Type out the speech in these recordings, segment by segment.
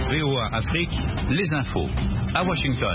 VOA Afrique, les infos. À Washington.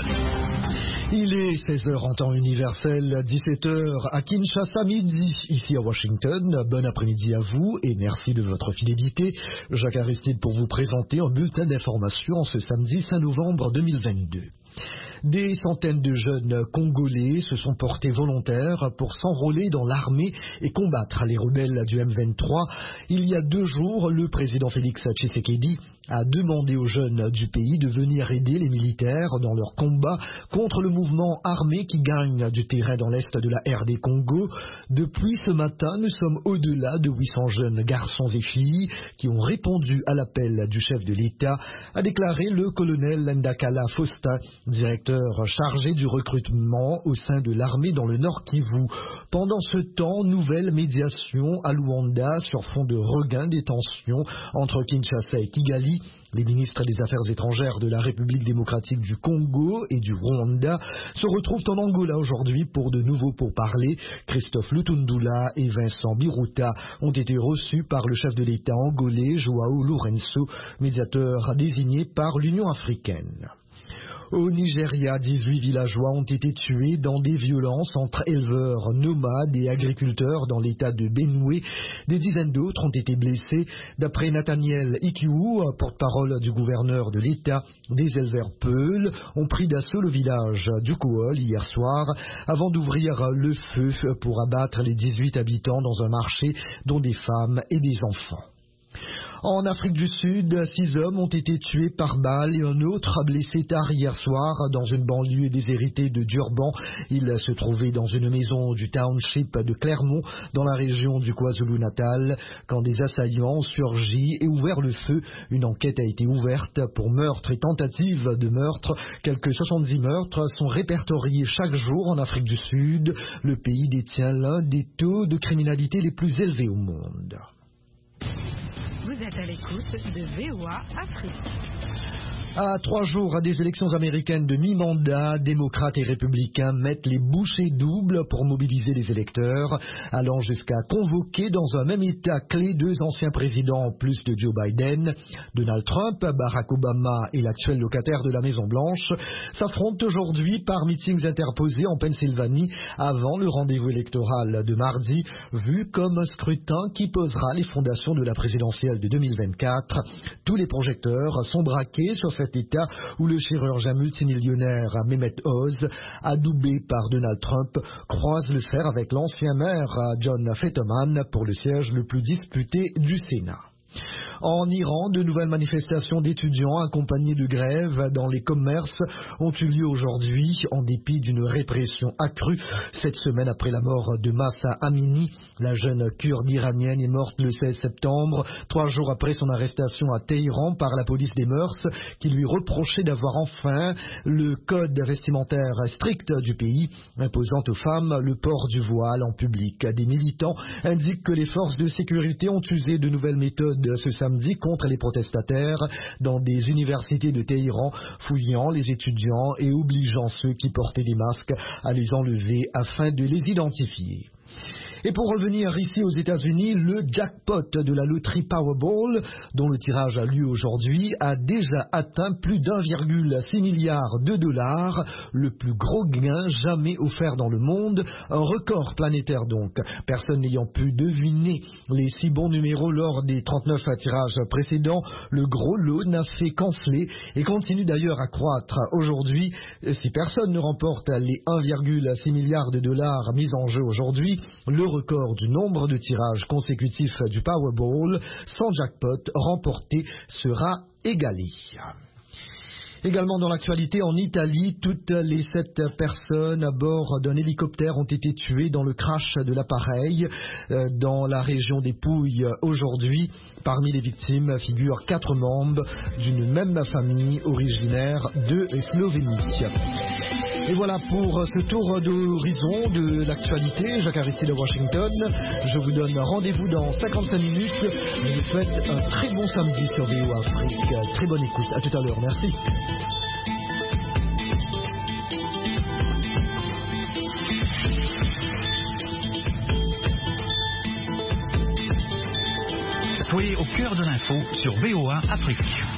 Il est 16h en temps universel, 17h à Kinshasa, midi ici à Washington. Bon après-midi à vous et merci de votre fidélité. Jacques Aristide pour vous présenter un bulletin d'information ce samedi 5 novembre 2022. Des centaines de jeunes Congolais se sont portés volontaires pour s'enrôler dans l'armée et combattre les rebelles du M23. Il y a 2 jours, le président Félix Tshisekedi a demandé aux jeunes du pays de venir aider les militaires dans leur combat contre le mouvement armé qui gagne du terrain dans l'est de la RD Congo. Depuis ce matin, nous sommes au-delà de 800 jeunes garçons et filles qui ont répondu à l'appel du chef de l'État, a déclaré le colonel Ndakala Faustin, directeur chargé du recrutement au sein de l'armée dans le Nord Kivu. Pendant ce temps, nouvelle médiation à Luanda sur fond de regain des tensions entre Kinshasa et Kigali. Les ministres des Affaires étrangères de la République démocratique du Congo et du Rwanda se retrouvent en Angola aujourd'hui pour de nouveaux pourparlers. Christophe Lutundula et Vincent Biruta ont été reçus par le chef de l'État angolais, Joao Lourenço, médiateur désigné par l'Union africaine. Au Nigeria, 18 villageois ont été tués dans des violences entre éleveurs nomades et agriculteurs dans l'état de Benue. Des dizaines d'autres ont été blessés. D'après Nathaniel Ikiou, porte-parole du gouverneur de l'état, des éleveurs Peuls ont pris d'assaut le village du Kouol hier soir avant d'ouvrir le feu pour abattre les 18 habitants dans un marché dont des femmes et des enfants. En Afrique du Sud, 6 hommes ont été tués par balle et un autre blessé tard hier soir dans une banlieue déshéritée de Durban. Il se trouvait dans une maison du township de Clermont, dans la région du KwaZulu-Natal, quand des assaillants ont surgi et ouvert le feu. Une enquête a été ouverte pour meurtre et tentative de meurtre. Quelques 70 meurtres sont répertoriés chaque jour en Afrique du Sud. Le pays détient l'un des taux de criminalité les plus élevés au monde. Vous êtes à l'écoute de VOA Afrique. À 3 jours des élections américaines de mi-mandat, démocrates et républicains mettent les bouchées doubles pour mobiliser les électeurs, allant jusqu'à convoquer dans un même État clé 2 anciens présidents en plus de Joe Biden. Donald Trump, Barack Obama et l'actuel locataire de la Maison-Blanche s'affrontent aujourd'hui par meetings interposés en Pennsylvanie avant le rendez-vous électoral de mardi, vu comme un scrutin qui posera les fondations de la présidentielle de 2024. Tous les projecteurs sont braqués sur cet État où le chirurgien multimillionnaire Mehmet Oz, adoubé par Donald Trump, croise le fer avec l'ancien maire John Fetterman pour le siège le plus disputé du Sénat. En Iran, de nouvelles manifestations d'étudiants accompagnés de grèves dans les commerces ont eu lieu aujourd'hui en dépit d'une répression accrue. Cette semaine après la mort de Mahsa Amini, la jeune kurde iranienne est morte le 16 septembre, 3 jours après son arrestation à Téhéran par la police des mœurs qui lui reprochait d'avoir enfreint le code vestimentaire strict du pays, imposant aux femmes le port du voile en public. Des militants indiquent que les forces de sécurité ont usé de nouvelles méthodes ce samedi contre les protestataires dans des universités de Téhéran, fouillant les étudiants et obligeant ceux qui portaient des masques à les enlever afin de les identifier. Et pour revenir ici aux États-Unis, le jackpot de la loterie Powerball, dont le tirage a lieu aujourd'hui, a déjà atteint plus d'1,6 milliard de dollars, le plus gros gain jamais offert dans le monde, un record planétaire donc. Personne n'ayant pu deviner les 6 bons numéros lors des 39 tirages précédents, le gros lot n'a fait qu'enfler et continue d'ailleurs à croître. Aujourd'hui, si personne ne remporte les 1,6 milliard de dollars mis en jeu aujourd'hui, le record du nombre de tirages consécutifs du Powerball sans jackpot remporté sera égalé. Également dans l'actualité, en Italie, toutes les 7 personnes à bord d'un hélicoptère ont été tuées dans le crash de l'appareil dans la région des Pouilles aujourd'hui. Parmi les victimes figurent 4 membres d'une même famille originaire de Slovénie. Et voilà pour ce tour d'horizon de l'actualité. Jacques Aristide de Washington. Je vous donne rendez-vous dans 55 minutes. Je vous souhaite un très bon samedi sur VOA Afrique. Très bonne écoute. À tout à l'heure. Merci. Soyez au cœur de l'info sur VOA Afrique.